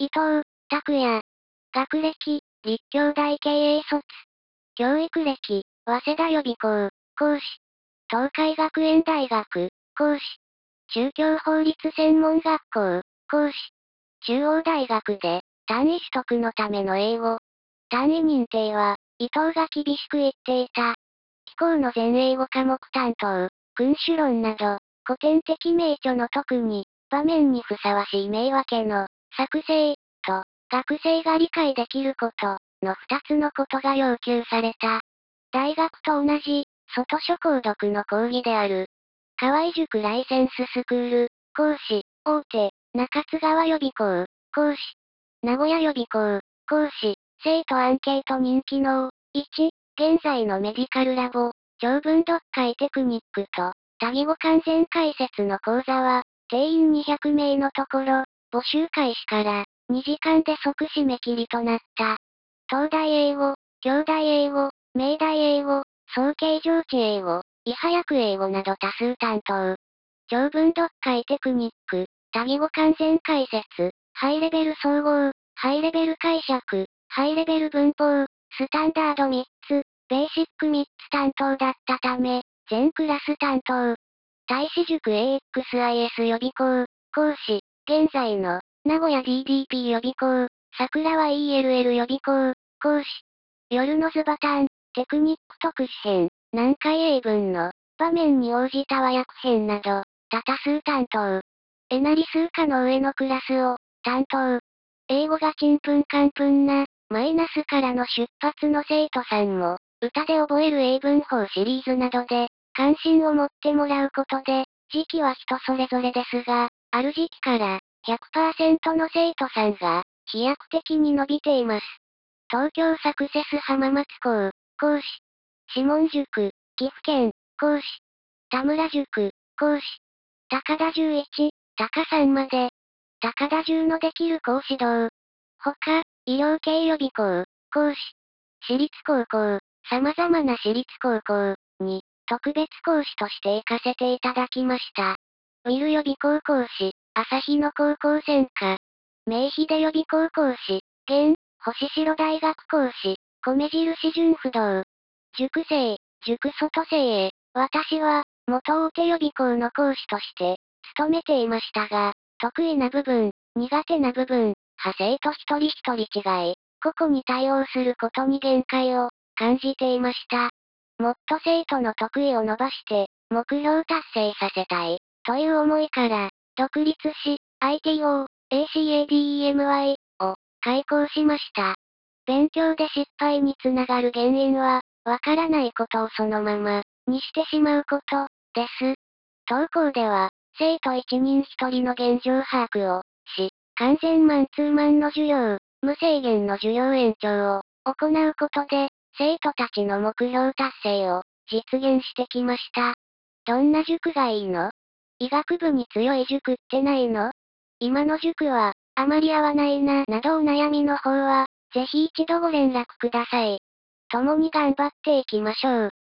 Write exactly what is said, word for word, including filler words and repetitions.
伊藤拓也。学歴、立教大経営卒。教育歴、早稲田予備校、講師。東海学園大学、講師。宗教法律専門学校、講師。中央大学で、単位取得のための英語。単位認定は、伊藤が厳しく言っていた。貴校の全英語科目担当、君主論など、古典的名著の特に、場面にふさわしい名分けの、作成、と、学生が理解できること、の二つのことが要求された。大学と同じ、外書購読の講義である。河合塾ライセンススクール、講師、大手、中津川予備校、講師。名古屋予備校、講師、生徒アンケート人気能。いち、現在のメディカルラボ、長文読解テクニックと、多義語完全解説の講座は、定員にひゃくめいのところ、募集開始から、にじかんで即締め切りとなった。東大英語、京大英語、明大英語、早慶上智英語、いはやく英語など多数担当。長文読解テクニック、多義語完全解説、ハイレベル総合、ハイレベル解釈、ハイレベル文法、スタンダードみっつ、ベーシックみっつ担当だったため、全クラス担当。大使塾 エーエックスアイエス 予備校、講師、現在の、名古屋 ディーディーピー 予備校、桜は イーエルエル 予備校、講師。夜のズバタン、テクニック特殊編、難解英文の、場面に応じた和訳編など、多多数担当。えなり数科の上のクラスを、担当。英語がちんぷんかんぷんな、マイナスからの出発の生徒さんも、歌で覚える英文法シリーズなどで、関心を持ってもらうことで、時期は人それぞれですが、ある時期から、ひゃくパーセント の生徒さんが、飛躍的に伸びています。東京サクセス浜松校、講師。諮問塾、岐阜県、講師。田村塾、講師。高田じゅういち、高さんまで。高田中のできる講師道。他、医療系予備校、講師。私立高校、様々な私立高校に、特別講師として行かせていただきました。ウィル予備校講師、朝日野高校専科。明秀予備校講師、現、星城大学講師、米印純不動。塾生、塾外生へ、私は、元大手予備校の講師として、務めていましたが、得意な部分、苦手な部分、派生と一人一人違い、個々に対応することに限界を感じていました。もっと生徒の得意を伸ばして、目標達成させたい、という思いから、独立し、アイティーオー、エーシーエーディーイーエムワイ を開講しました。勉強で失敗につながる原因は、わからないことをそのまま、にしてしまうこと、です。当校では、生徒一人一人の現状把握をし、完全マンツーマンの授業、無制限の授業延長を行うことで、生徒たちの目標達成を実現してきました。どんな塾がいいの？医学部に強い塾ってないの？今の塾は、あまり合わないな、などお悩みの方は、ぜひ一度ご連絡ください。共に頑張っていきましょう。